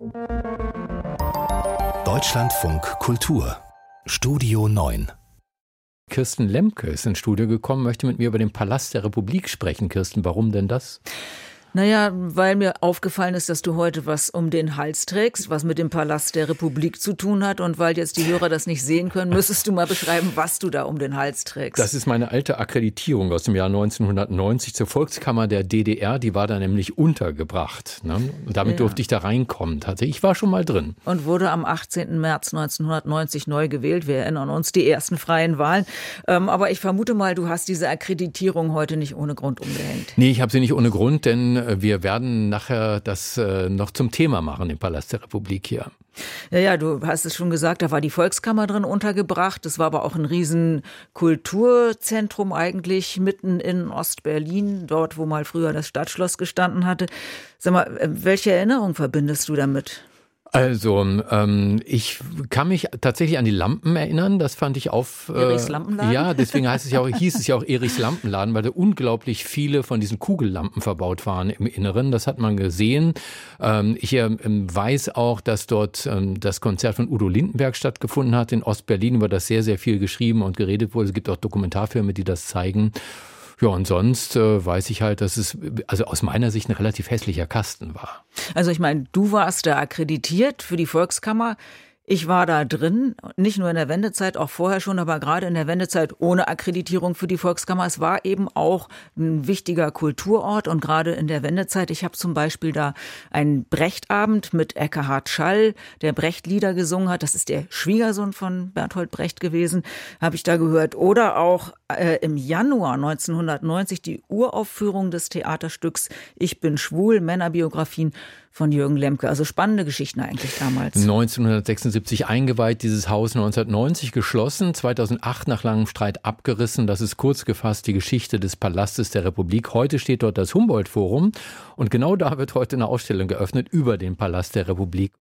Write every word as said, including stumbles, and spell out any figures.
Deutschlandfunk Kultur Studio neun. Kirsten Lemke ist ins Studio gekommen, möchte mit mir über den Palast der Republik sprechen. Kirsten, warum denn das? Naja, weil mir aufgefallen ist, dass du heute was um den Hals trägst, was mit dem Palast der Republik zu tun hat. Und weil jetzt die Hörer das nicht sehen können, müsstest du mal beschreiben, was du da um den Hals trägst. Das ist meine alte Akkreditierung aus dem Jahr neunzehnhundertneunzig zur Volkskammer der D D R. Die war da nämlich untergebracht. Ne? Und damit ja. durfte ich da reinkommen. Ich war schon mal drin. Und wurde am achtzehnten März neunzehnhundertneunzig neu gewählt. Wir erinnern uns, die ersten freien Wahlen. Ähm, aber ich vermute mal, du hast diese Akkreditierung heute nicht ohne Grund umgehängt. Nee, ich habe sie nicht ohne Grund, denn wir werden nachher das äh, noch zum Thema machen, im Palast der Republik hier. Ja, ja, du hast es schon gesagt, da war die Volkskammer drin untergebracht. Das war aber auch ein riesen Kulturzentrum eigentlich, mitten in Ostberlin, dort, wo mal früher das Stadtschloss gestanden hatte. Sag mal, welche Erinnerung verbindest du damit? Also, ähm, ich kann mich tatsächlich an die Lampen erinnern, das fand ich auf... Äh, Erichs Lampenladen? Ja, deswegen heißt es ja auch, hieß es ja auch Erichs Lampenladen, weil da unglaublich viele von diesen Kugellampen verbaut waren im Inneren, das hat man gesehen. Ähm, ich äh, weiß auch, dass dort ähm, das Konzert von Udo Lindenberg stattgefunden hat in Ostberlin, über das sehr, sehr viel geschrieben und geredet wurde. Es gibt auch Dokumentarfilme, die das zeigen. Ja, und sonst äh, weiß ich halt, dass es also aus meiner Sicht ein relativ hässlicher Kasten war. Also ich meine, du warst da akkreditiert für die Volkskammer. Ich war da drin, nicht nur in der Wendezeit, auch vorher schon, aber gerade in der Wendezeit ohne Akkreditierung für die Volkskammer. Es war eben auch ein wichtiger Kulturort und gerade in der Wendezeit, ich habe zum Beispiel da einen Brechtabend mit Ekkehard Schall, der Brecht-Lieder gesungen hat. Das ist der Schwiegersohn von Bertolt Brecht gewesen, habe ich da gehört. Oder auch äh, im Januar neunzehnhundertneunzig die Uraufführung des Theaterstücks Ich bin schwul, Männerbiografien von Jürgen Lemke. Also spannende Geschichten eigentlich damals. neunzehnhundertsechsundsiebzig eingeweiht, dieses Haus neunzehnhundertneunzig geschlossen, zweitausendacht nach langem Streit abgerissen. Das ist kurz gefasst die Geschichte des Palastes der Republik. Heute steht dort das Humboldt-Forum und genau da wird heute eine Ausstellung geöffnet über den Palast der Republik.